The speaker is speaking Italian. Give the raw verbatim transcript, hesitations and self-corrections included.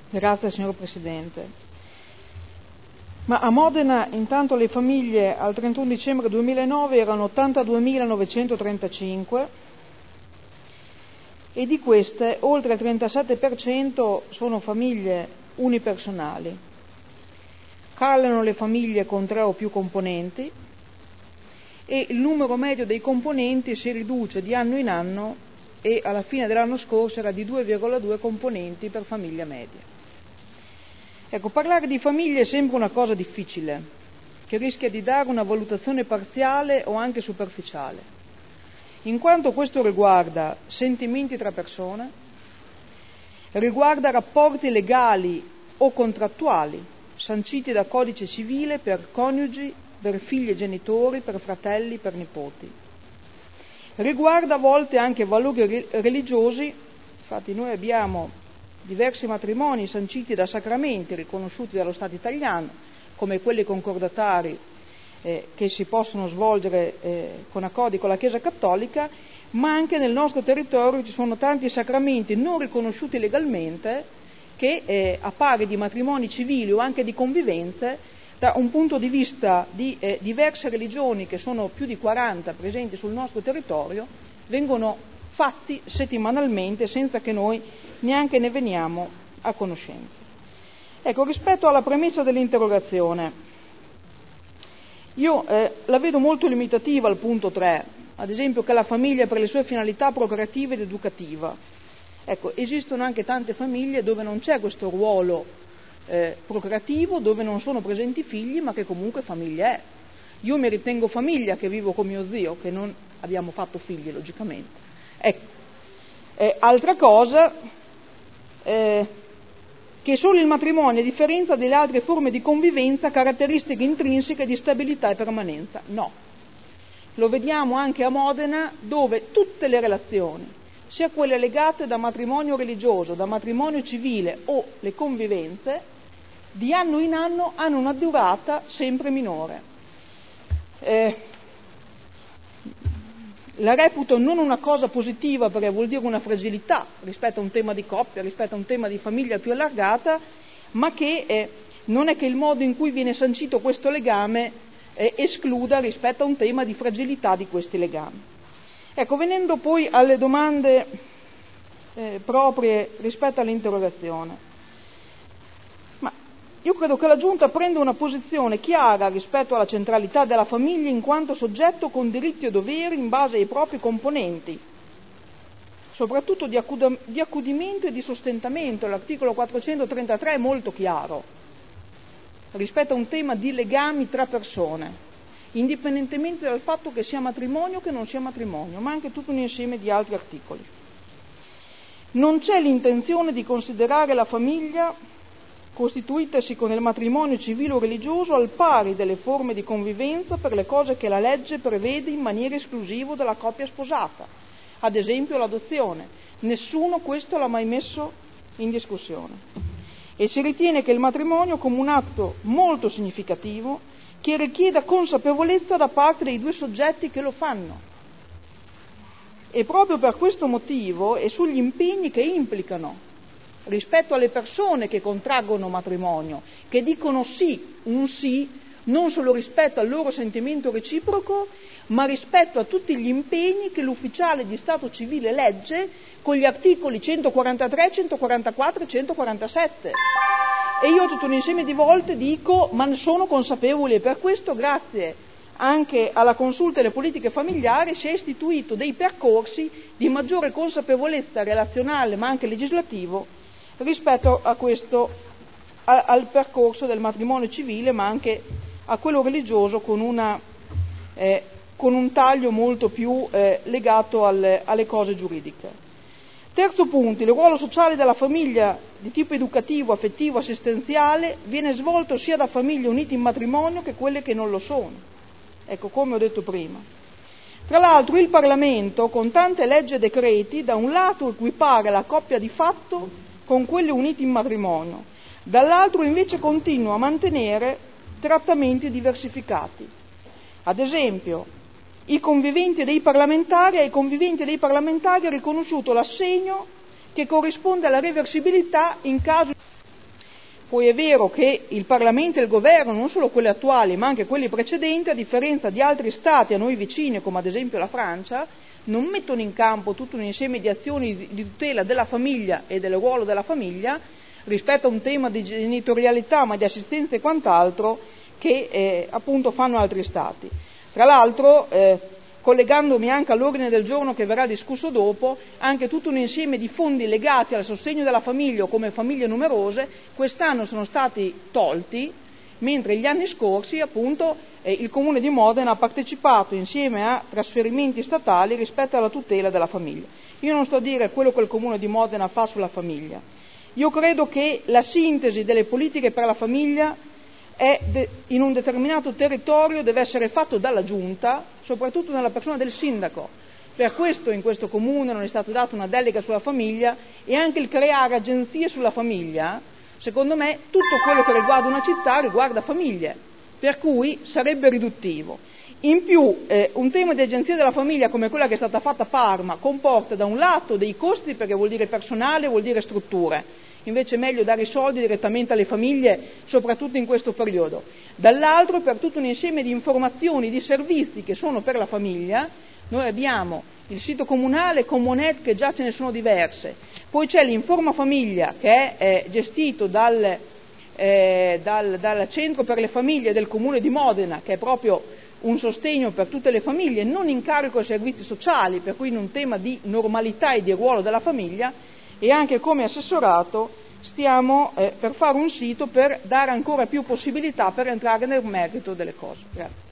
Grazie signor Presidente. Ma a Modena intanto le famiglie al trentuno dicembre duemilanove erano ottantaduemilanovecentotrentacinque e di queste oltre il trentasette per cento sono famiglie unipersonali. Calano le famiglie con tre o più componenti e il numero medio dei componenti si riduce di anno in anno e alla fine dell'anno scorso era di due virgola due componenti per famiglia media. Ecco, parlare di famiglie è sempre una cosa difficile, che rischia di dare una valutazione parziale o anche superficiale, in quanto questo riguarda sentimenti tra persone, riguarda rapporti legali o contrattuali, sanciti da codice civile per coniugi, per figli e genitori, per fratelli, per nipoti. Riguarda a volte anche valori religiosi, infatti noi abbiamo diversi matrimoni sanciti da sacramenti riconosciuti dallo Stato italiano, come quelli concordatari eh, che si possono svolgere eh, con accordi con la Chiesa Cattolica, ma anche nel nostro territorio ci sono tanti sacramenti non riconosciuti legalmente che eh, a pari di matrimoni civili o anche di convivenze, da un punto di vista di eh, diverse religioni che sono più di quaranta presenti sul nostro territorio, vengono fatti settimanalmente senza che noi neanche ne veniamo a conoscenza. Ecco, rispetto alla premessa dell'interrogazione, io eh, la vedo molto limitativa al punto tre, ad esempio che la famiglia per le sue finalità procreative ed educativa. Ecco, esistono anche tante famiglie dove non c'è questo ruolo eh, procreativo, dove non sono presenti figli, ma che comunque famiglia è. Io mi ritengo famiglia che vivo con mio zio, che non abbiamo fatto figli, logicamente. Ecco, eh, altra cosa, eh, che solo il matrimonio, a differenza delle altre forme di convivenza, ha caratteristiche intrinseche di stabilità e permanenza. No. Lo vediamo anche a Modena, dove tutte le relazioni, sia quelle legate da matrimonio religioso, da matrimonio civile o le convivenze, di anno in anno hanno una durata sempre minore. Eh, La reputo non una cosa positiva, perché vuol dire una fragilità rispetto a un tema di coppia, rispetto a un tema di famiglia più allargata, ma che eh, non è che il modo in cui viene sancito questo legame eh, escluda rispetto a un tema di fragilità di questi legami. Ecco, venendo poi alle domande eh, proprie rispetto all'interrogazione. Io credo che la Giunta prenda una posizione chiara rispetto alla centralità della famiglia in quanto soggetto con diritti e doveri in base ai propri componenti, soprattutto di, accud- di accudimento e di sostentamento. L'articolo quattrocentotrentatré è molto chiaro rispetto a un tema di legami tra persone, indipendentemente dal fatto che sia matrimonio o che non sia matrimonio, ma anche tutto un insieme di altri articoli. Non c'è l'intenzione di considerare la famiglia costituitasi con il matrimonio civile o religioso al pari delle forme di convivenza per le cose che la legge prevede in maniera esclusiva della coppia sposata, ad esempio l'adozione. Nessuno questo l'ha mai messo in discussione. E si ritiene che il matrimonio come un atto molto significativo che richieda consapevolezza da parte dei due soggetti che lo fanno. E proprio per questo motivo e sugli impegni che implicano rispetto alle persone che contraggono matrimonio, che dicono sì, un sì, non solo rispetto al loro sentimento reciproco, ma rispetto a tutti gli impegni che l'ufficiale di stato civile legge con gli articoli centoquarantatré, centoquarantaquattro e centoquarantasette. E io tutto un insieme di volte dico, ma ne sono consapevoli, e per questo, grazie anche alla consulta delle politiche familiari, si è istituito dei percorsi di maggiore consapevolezza relazionale, ma anche legislativo, rispetto a questo, a, al percorso del matrimonio civile, ma anche a quello religioso, con, una, eh, con un taglio molto più eh, legato alle, alle cose giuridiche. Terzo punto, il ruolo sociale della famiglia di tipo educativo, affettivo, assistenziale viene svolto sia da famiglie unite in matrimonio che quelle che non lo sono. Ecco, come ho detto prima. Tra l'altro il Parlamento, con tante leggi e decreti, da un lato equipara la coppia di fatto con quelli uniti in matrimonio, dall'altro invece continua a mantenere trattamenti diversificati. Ad esempio, i conviventi dei parlamentari, ai conviventi dei parlamentari è riconosciuto l'assegno che corrisponde alla reversibilità in caso Poi è vero che il Parlamento e il Governo, non solo quelli attuali ma anche quelli precedenti, a differenza di altri Stati a noi vicini, come ad esempio la Francia, non mettono in campo tutto un insieme di azioni di tutela della famiglia e del ruolo della famiglia rispetto a un tema di genitorialità, ma di assistenza e quant'altro, che eh, appunto fanno altri Stati. Tra l'altro, eh, collegandomi anche all'ordine del giorno che verrà discusso dopo, anche tutto un insieme di fondi legati al sostegno della famiglia o come famiglie numerose quest'anno sono stati tolti, mentre gli anni scorsi appunto eh, il Comune di Modena ha partecipato insieme a trasferimenti statali rispetto alla tutela della famiglia. Io non sto a dire quello che il Comune di Modena fa sulla famiglia, io credo che la sintesi delle politiche per la famiglia è de- in un determinato territorio deve essere fatto dalla Giunta, soprattutto nella persona del sindaco. Per questo in questo comune non è stata data una delega sulla famiglia, e anche il creare agenzie sulla famiglia, secondo me tutto quello che riguarda una città riguarda famiglie, per cui sarebbe riduttivo. In più eh, un tema di agenzia della famiglia come quella che è stata fatta a Parma comporta da un lato dei costi, perché vuol dire personale, vuol dire strutture, invece è meglio dare i soldi direttamente alle famiglie, soprattutto in questo periodo. Dall'altro, per tutto un insieme di informazioni, di servizi che sono per la famiglia, noi abbiamo il sito comunale Comunet, che già ce ne sono diverse, poi c'è l'Informa Famiglia che è eh, gestito dal, eh, dal, dal Centro per le Famiglie del Comune di Modena, che è proprio un sostegno per tutte le famiglie, non in carico ai servizi sociali, per cui in un tema di normalità e di ruolo della famiglia. E anche come assessorato stiamo eh, per fare un sito per dare ancora più possibilità per entrare nel merito delle cose. Grazie.